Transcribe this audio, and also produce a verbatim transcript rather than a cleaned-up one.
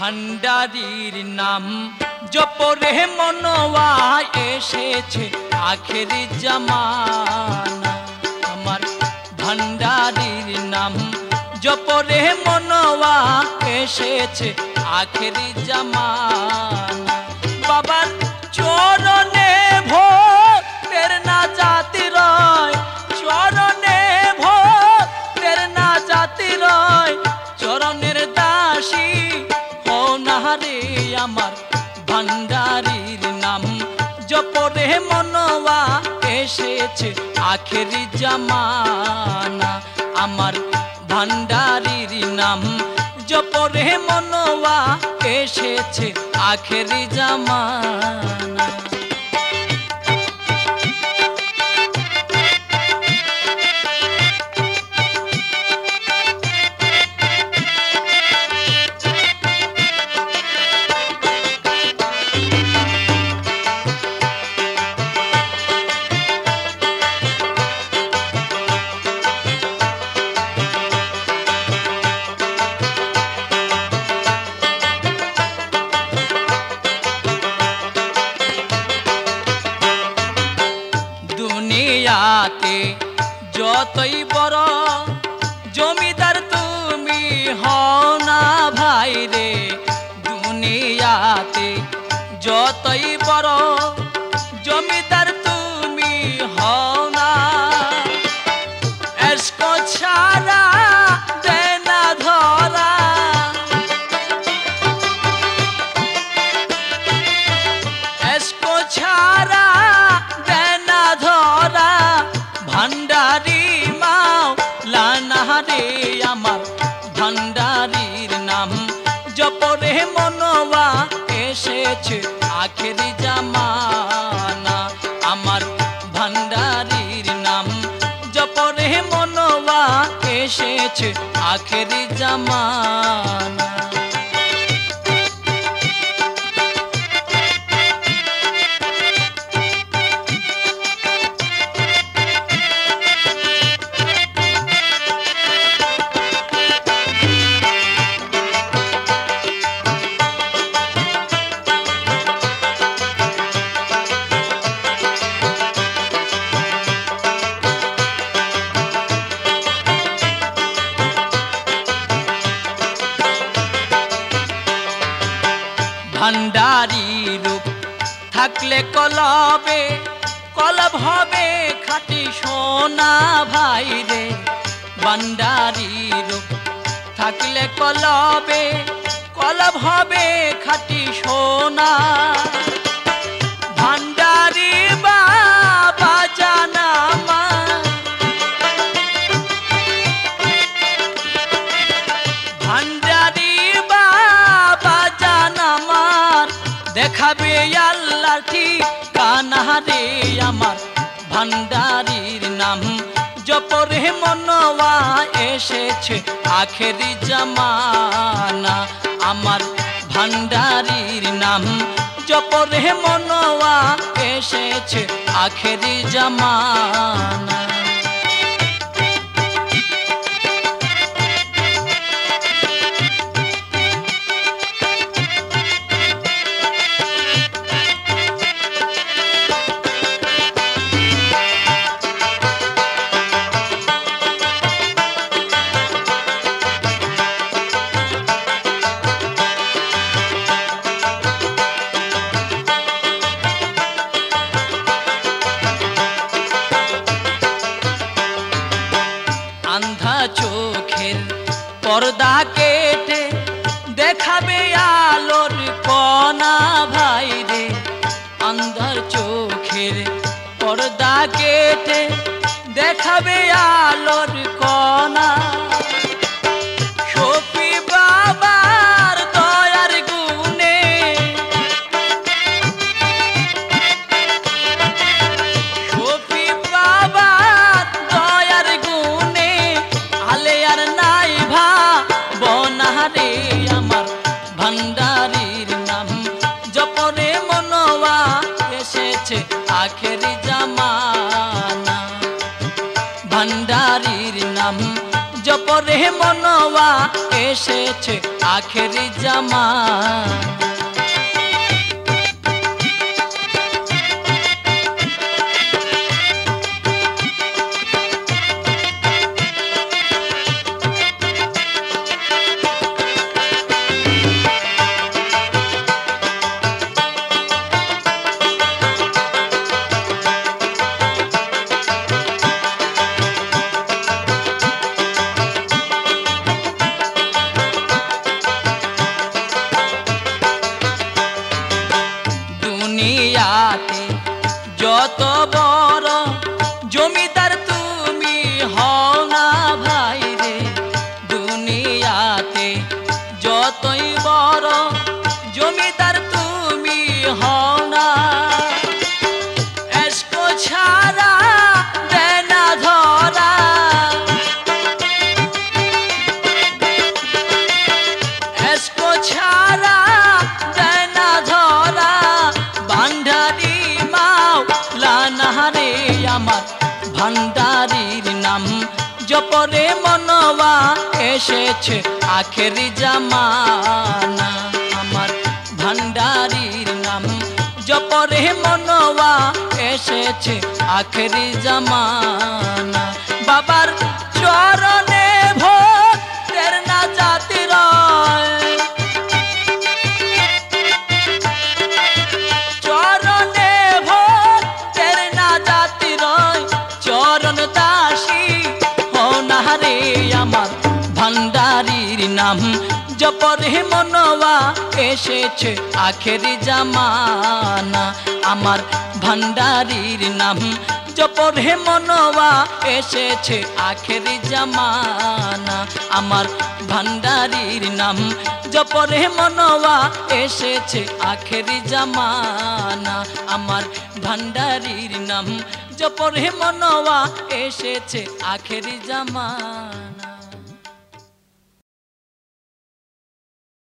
ভান্ডারীর নাম জপরে মনোয়া এসেছে আখেরি জামানা। আমার ভান্ডারীর নাম জপরে মনোয়া এসেছে আখেরি জামানা। বাবার চরণে ভক্তের না জাতি রয়, চরণে ভক্তের না জাতি রয়, চরণের দাসী হও না রে আমার ভান্ডারীর নাম জপরে মনোয়া এসেছে আখেরি জামানা। আমার ভান্ডারীর নাম জপরে মনোয়া এসেছে আখেরি জামানা। দুনিয়াতে যতই বড় জমিদার তুমি হও না ভাই রে, দুনিয়াতে যতই বড় জমিদার তুমি হও না। এসকো ছাড়া দেয় না ধরা, এসকো ছাড়া ভান্ডারী মাওলানা রে আমার ভান্ডারীর নাম জপরে মনোয়া এসেছে আখেরি জামানা। আমার ভান্ডারীর নাম জপরে মনোয়া এসেছে আখেরি জামানা। ভান্ডারী রূপ থাকলে কলবে কলব হবে খাঁটি সোনা ভাই রে, ভান্ডারী রূপ থাকলে কলবে কলব হবে খাঁটি সোনা। ভান্ডারী বাবা জানা মা, ভান্ডারী বাবা জানা মার দেখাবে আল্লাহর ঠিকানা রে আমার ভান্ডারীর নাম জপরে মনোয়া এসেছে আখেরি জামানা। আমার ভান্ডারীর নাম জপরে মনোয়া এসেছে আখেরি জামানা। আন্ধা চোখের পর্দা কেটে দেখাবে আলোর কণা ভাই রে, আন্ধার চোখের পর্দা কেটে দেখাবে আলোর কণা। শফি বাবার দয়ার গুণে, শফি বাবার দয়ার গুণে আলে আর নাই ভাবনা রে আমার ভান্ডারীর নাম জপরে মনোয়া এসেছে আখেরি জামানা। ভান্ডার মনवा এসেছে আখেরি জামান। দুনিয়াতে যত বড় জমিদার তুমি হও না ভাই রে, দুনিয়াতে যতই বড় জমিদার তুমি হও না, এসকো ছাড়া দেয় না ধরা, এসকো ছাড়া দেয় না ধরা, ভান্ডারি মাওলানা রে আমার ভান্ডারির নাম জপরে মনवा এসেছে আখেরি জামানা। আমার ভান্ডারির নাম জপরে মনवा এসেছে আখেরি জামানা। বাবার চরণে ভক্তের না জাতি রয়, চরণে ভক্তের না জাতি রয়, চরণ দাসী হও না রে আমার ভান্ডারির নাম জপরে মনवा এসেছে আখেরি জামানা। আমার ভান্ডারির নাম জপরে মনवा এসেছে আখেরি জামানা। আমার ভান্ডারির নাম জপরে মনवा এসেছে আখেরি জামানা। আমার ভান্ডারির নাম জপরে মনवा এসেছে আখেরি জামানা।